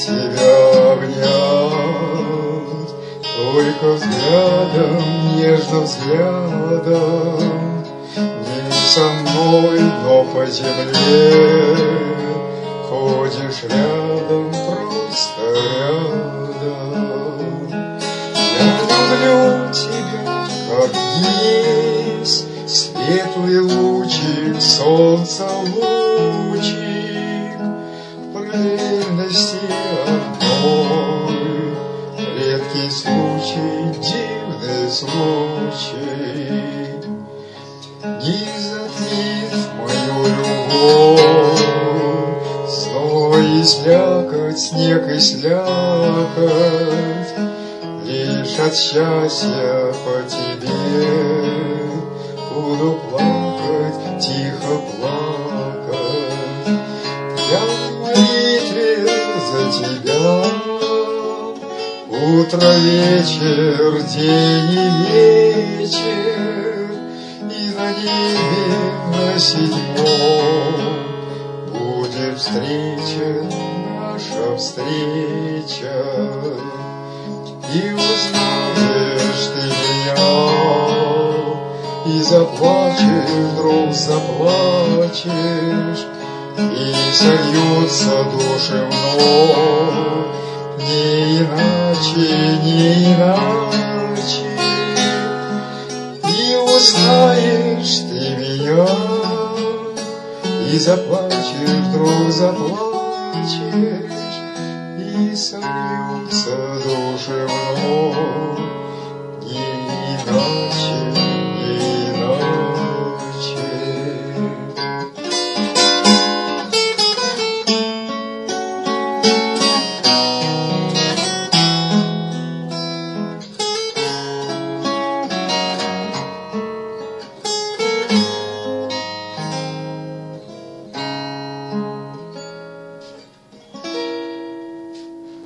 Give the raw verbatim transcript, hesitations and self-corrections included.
тебя обнять, только взглядом, нежным взглядом, не со мной, но по земле ходишь рядом, просто рядом. Я люблю тебя, как есть светлый лучик, солнца лучик, в прелести одной, редкий случай, дивный случай, не затмит мою любовь зной и слякоть, снег и слякоть, лишь от счастья по тебе буду плакать, тихо плакать. Я в молитве за тебя утро, вечер, день и вечер, и на небе на седьмом будет встреча, наша встреча. И узнаешь ты меня, и заплачешь, вдруг заплачешь, и сольются души вновь, не иначе, не иначе. И узнаешь ты меня, и заплачешь, вдруг заплачешь, и сольются души вновь.